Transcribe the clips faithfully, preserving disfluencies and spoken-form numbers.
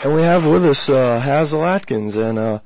And we have with us uh, Hazel Atkins, and uh,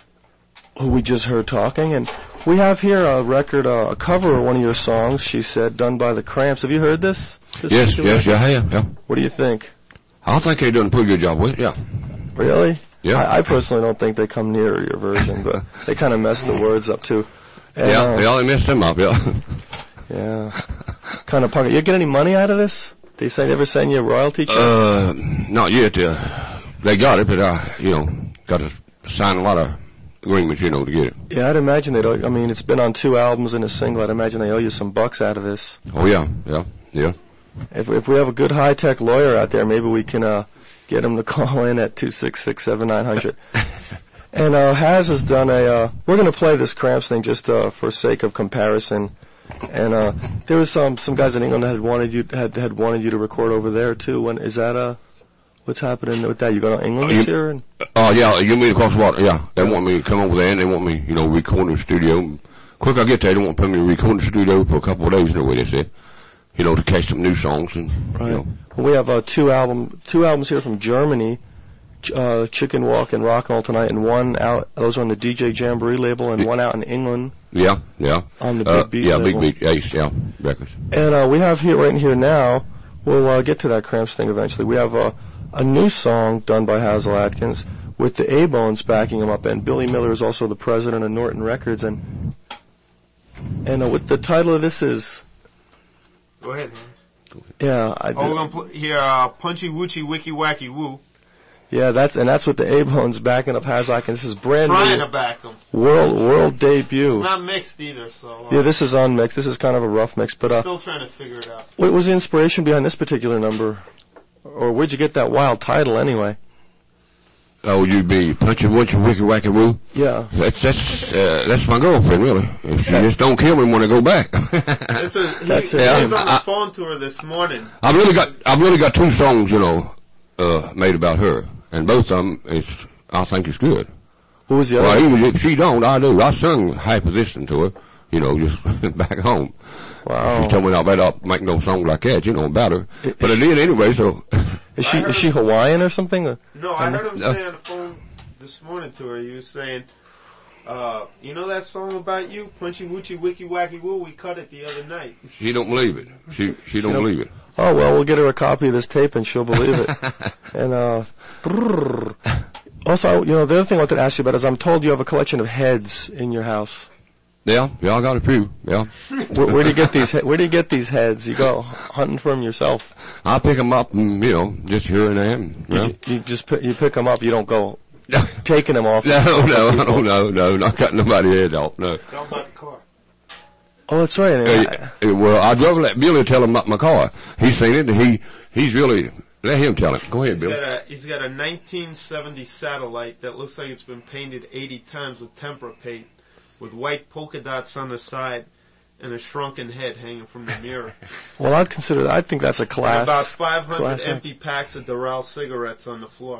who we just heard talking. And we have here a record, uh, a cover of one of your songs, she said, done by the Cramps. Have you heard this? this yes, yes, yeah, I have, yeah. What do you think? I think they done a pretty good job with it, yeah. Really? Yeah. I, I personally don't think they come near your version, but they kind of mess the words up, too. And, yeah, uh, they all messed them up, yeah. Yeah. Kind of punk. You get any money out of this? They say, never send you a royalty check? Uh, not yet, uh, they got it, but I, you know, got to sign a lot of agreements, you know, to get it. Yeah, I'd imagine they don't. I mean, it's been on two albums and a single. I'd imagine they owe you some bucks out of this. Oh, yeah, yeah, yeah. If, if we have a good high-tech lawyer out there, maybe we can uh, get him to call in at two six six, seven nine zero zero. And uh, Haz has done a, uh, we're going to play this Cramps thing just uh, for sake of comparison. And uh, there was some some guys in England that had wanted you had had wanted you to record over there too. When is that uh what's happening with that? You going to England this year? Oh uh, yeah, you mean across the water? Yeah, they want me to come over there and they want me, you know, record in the studio. Quick I get there, they want to put me to record in the studio for a couple of days. The way they said, you know, to catch some new songs and right. You know. Well, we have uh, two album two albums here from Germany. Uh, Chicken Walk and Rock and Roll Tonight, and one out. Those are on the D J Jamboree label, and one out in England. Yeah, yeah. On the Big uh, Beat yeah, label. Big Beat, Ace, yeah, records. And uh, we have here, right in here now. We'll uh, get to that Cramps thing eventually. We have uh, a new song done by Hazel Atkins with the A-Bones backing him up, and Billy Miller is also the president of Norton Records. And and uh, what the title of this is? Go ahead, Hans. Yeah, I. Oh, we're gonna pl- hear uh, Punchy Woochie Wicky Wacky Woo. Yeah, that's and that's what the A-Bones backing up Hazel Atkins. This is brand Trying new. to back them. World world debut. It's not mixed either, so. Uh, Yeah, this is unmixed. This is kind of a rough mix, but uh. Still trying to figure it out. What was the inspiration behind this particular number, or where'd you get that wild title anyway? Oh, you be Punchy Woochie Wicky Wacky Woo? Yeah. That's that's uh, that's my girlfriend, really. If she just don't kill me when I go back. This is, he, That's he it. was on the I- phone to her this morning. I've really got I've really got two songs, you know, uh, made about her, and both of them is I think it's good. What was the Well, other? even if she don't, I do. I sung High Position to her, you know, just back home. Wow. She told me I better not make no song like that, you know, about her. But I did anyway, so. Is she is she Hawaiian or something? Or? No, I heard him No. say on the phone this morning to her. He was saying, uh, you know that song about you, Punchy Woochie Wicky Wacky Woo? We cut it the other night. She don't believe it. She she don't don't- believe it. Oh well, we'll get her a copy of this tape and she'll believe it. And uh, brrr. Also, you know, the other thing I wanted to ask you about is I'm told you have a collection of heads in your house. Yeah, yeah, I got a few. Yeah. Where, where do you get these? he- Where do you get these heads? You go hunting for them yourself. I pick them up and, you know, just here and there. You know. You, you just pick, you pick them up. You don't go taking them off. No, no, I don't know, no, not cutting nobody's head off, no. Tell him about the car. Oh, that's right. Uh, uh, well, I'd rather let Billy tell him about my car. He's seen it, and he, he's really, let him tell it. Go ahead, He's Billy. got, a, he's got a nineteen seventy Satellite that looks like it's been painted eighty times with tempera paint, with white polka dots on the side, and a shrunken head hanging from the mirror. Well, I'd consider that. I think that's a And class. about five hundred class act. empty packs of Doral cigarettes on the floor.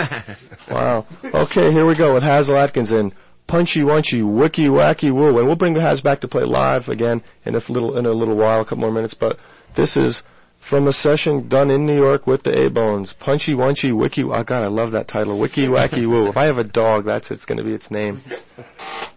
Wow. Okay, here we go with Hazel Atkins and Punchy Wunchy Wicky Wacky Woo, and we'll bring the Haz back to play live again in a little in a little while, a couple more minutes. But this is from a session done in New York with the A-Bones. Punchy Wunchy Wicky. Oh God, I love that title, Wicky Wacky Woo. If I have a dog, that's it's going to be its name.